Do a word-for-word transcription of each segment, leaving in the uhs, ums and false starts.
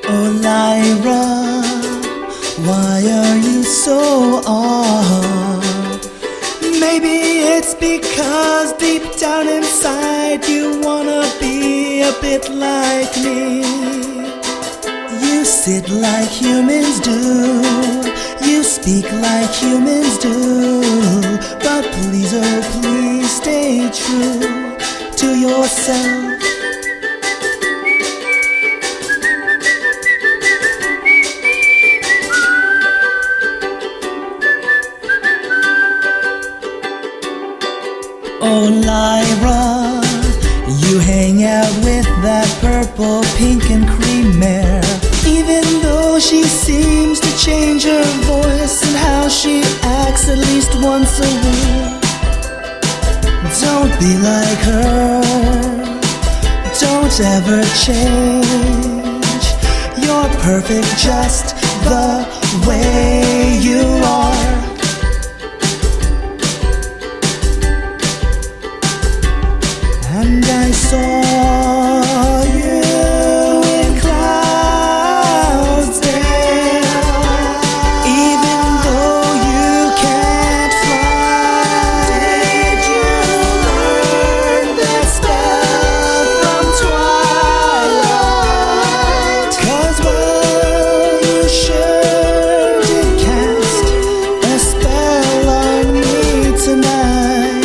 Oh Lyra, why are you so odd? Maybe it's because deep down inside you wanna be a bit like me. You sit like humans do, you speak like humans do, but please, oh please stay true to yourself. Oh Lyra, you hang out with that purple, pink and cream mare. Even though she seems to change her voice and how she acts at least once a week, don't be like her, don't ever change. You're perfect just the way you are. And I saw you in Cloudsdale. Even though you can't fly, did you learn that spell from Twilight? 'Cause well, you sure did cast a spell on me tonight.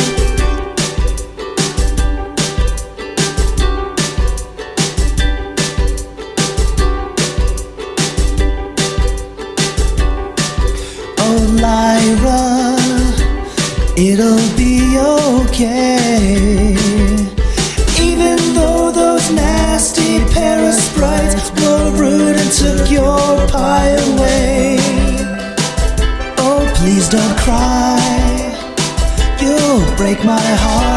Oh Lyra, it'll be okay. Even though those nasty pair of sprites were rude and took your pie away. Oh please don't cry, you'll break my heart.